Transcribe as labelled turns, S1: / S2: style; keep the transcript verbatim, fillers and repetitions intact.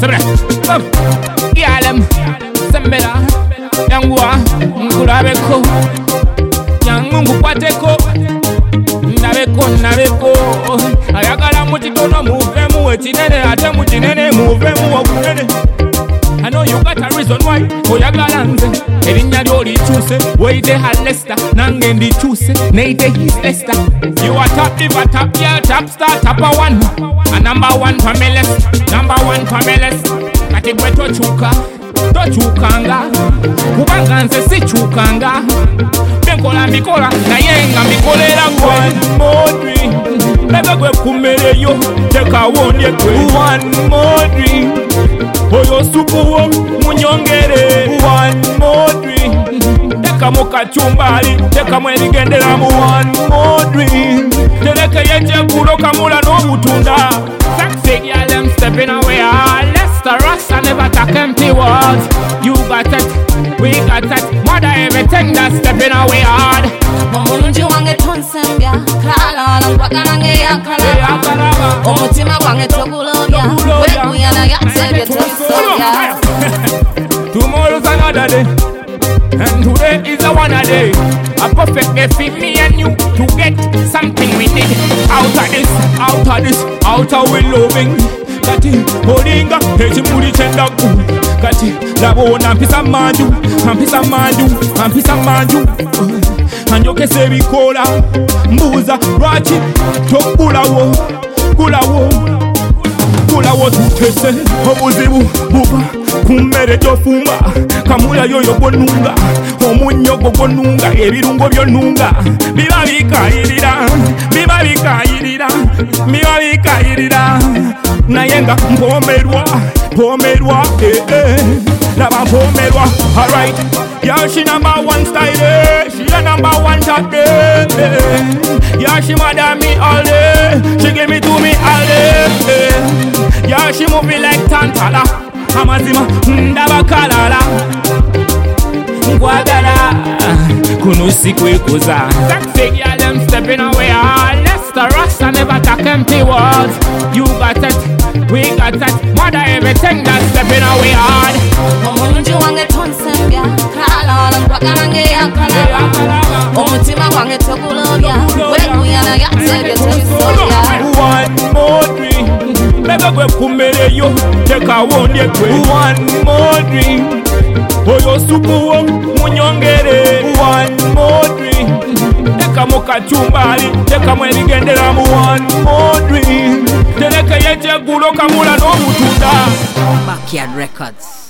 S1: Semre. Yalem. Sembera. Yangwa. Nkurabeko. Yangungu kwateko. Nabeko nabeko. Ayagala mutitono muvemu ekinene ate mukinene muvemu okunene. I know you got a reason why. Oyagala nze erinnya lyo likyuse weide ha Lester nange ndikyuse neide his Lester. You are top diva, top girl, top star, top a one. A number one Pameles, number one Pameles. Kati gwe tokyuka tokyukanga kubanga nze sikyukanga benkola mbikola naye nga mbikolera one more drink. Lebe gwe kumereyo tekawondye gwe one more drink. Oyo supu wo munyongere one more drink. Teka mu kachumbali teka mu ebigenderamu one more drink. Tereke yejeggulo kamula n'obutunda. Sexy girl them stepping away. Lester Rasta never talk empty words. You got it, we got it. Mother everything that's stepping away hard.
S2: Omulungi wange tonsembya kalala mpakalange yakalaba omutima gwange togulobya wekuyana yatsebye tosobya.
S1: Tomorrow's another day and today is a one a day. A perfect day for me and you to get something we need out of this, out of this, out of we loving. Kati holinga ekimuli kyendaku kati labona mpisa manju mpisa manju mpisa manju anjokesa ebikola mbuuza lwaki togulawo gulawo gulawo tutese obuzibu buba ku mmere tofumba kamula yoyo gwonunga omunnyo gwo gwonunga ebirungo byonunga biba bikayirira biba bikayirira biba bikayirira naye nga mpomerwa mpomerwa eh eh laba mpomerwa. Alright, yeah, she number one style, eh. She a number one top, eh, eh. Yeah, she mother me all day, she give me to me all day, eh. Yeah, she move me like Tantala, amazima ndabakalala ngwagala kuno sikwekuza. Sexy girl them stepping away. Lester Rasta never talk empty words. You got it, we got it. Mother everything that's stepping away hard.
S2: Omulungi wange tonsembya kalala mpakalange yakalaba omutima gwange togulobya wekuyana yatsebye tosobya.
S1: One more drink. Lebe gwe kumereyo tekawondye gwe one more drink. Oyo supu wo munyongere one more drink. Teka mu kachumbali teka mu ebigenderamu one more drink. Tereke yejeggulo kamula n'obutunda.
S3: Backyard Records.